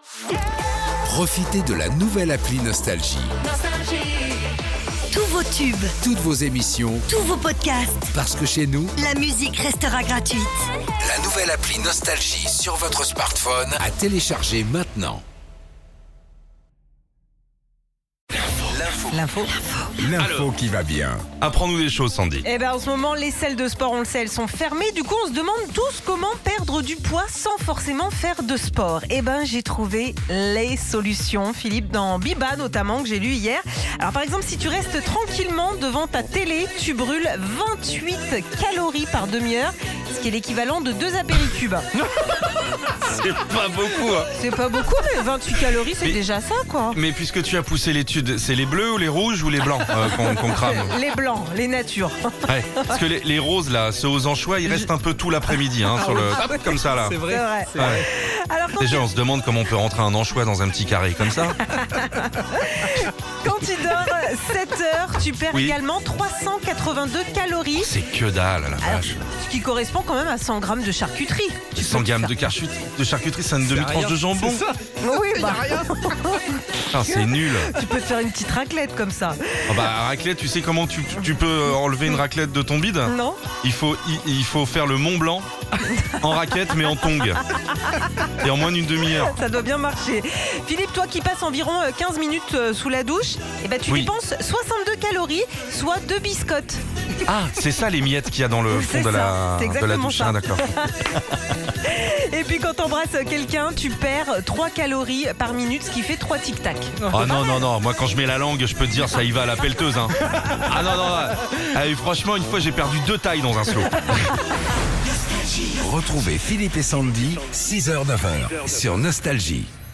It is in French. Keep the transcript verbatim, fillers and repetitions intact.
Profitez de la nouvelle appli Nostalgie. Tous vos tubes, Toutes vos émissions, tous vos podcasts, parce que chez nous, la musique restera gratuite. la nouvelle appli Nostalgie sur votre smartphone à télécharger maintenant. L'info. L'info qui va bien. Apprends-nous des choses, Sandy. Eh ben en ce moment, les salles de sport, on le sait, elles sont fermées. Du coup, on se demande tous comment perdre du poids sans forcément faire de sport. Eh ben, j'ai trouvé les solutions, Philippe, dans Biba notamment, que j'ai lu hier. Alors par exemple, si tu restes tranquillement devant ta télé, tu brûles vingt-huit calories par demi-heure, ce qui est l'équivalent de deux apéricubes. C'est pas beaucoup, hein. C'est pas beaucoup, mais vingt-huit calories, c'est Mais- déjà ça, quoi. Mais puisque tu as poussé l'étude, c'est les bleus ou les rouges ou les blancs euh, qu'on qu'on crame? Les blancs, les natures. Ouais. Parce que les, les roses, là, ceux aux anchois, ils restent un peu tout l'après-midi, hein, sur le... Hop, comme ça, là. C'est vrai. Ouais. Alors quand Déjà, on se demande comment on peut rentrer un anchois dans un petit carré comme ça. Quand tu dors sept heures, tu perds Oui. également trois cent quatre-vingt-deux calories. C'est que dalle, la Alors, vache. ce qui correspond quand même à cent grammes de charcuterie. Tu peux cent te grammes faire- de, carchut- de charcuterie, c'est une demi-tranche de jambon. Oui, bah, Putain, c'est nul. tu peux te faire une petite raclette comme ça. Oh bah, raclette, tu sais comment tu, tu peux euh, enlever une raclette de ton bide? Non? Il faut, il, il faut faire le Mont Blanc en raquette mais en tongs. Et en moins d'une demi-heure. Ça doit bien marcher. Philippe, toi qui passes environ euh, quinze minutes euh, sous la douche, eh ben, tu Oui. dépenses soixante-deux calories, soit deux biscottes. Ah, c'est ça les miettes qu'il y a dans le fond C'est de la, ça, c'est de la exactement douche. ça. Ah, d'accord. Et puis quand t'embrasses quelqu'un, tu perds trois calories par minute, ce qui fait trois tic-tac. Oh non, non, non. Moi, quand je mets la langue, je peux te dire, ça y va à la pelleteuse. Hein. Ah non, non. Ah, et franchement, une fois, j'ai perdu deux tailles dans un slow. Retrouvez Philippe et Sandy, six heures neuf heures sur Nostalgie.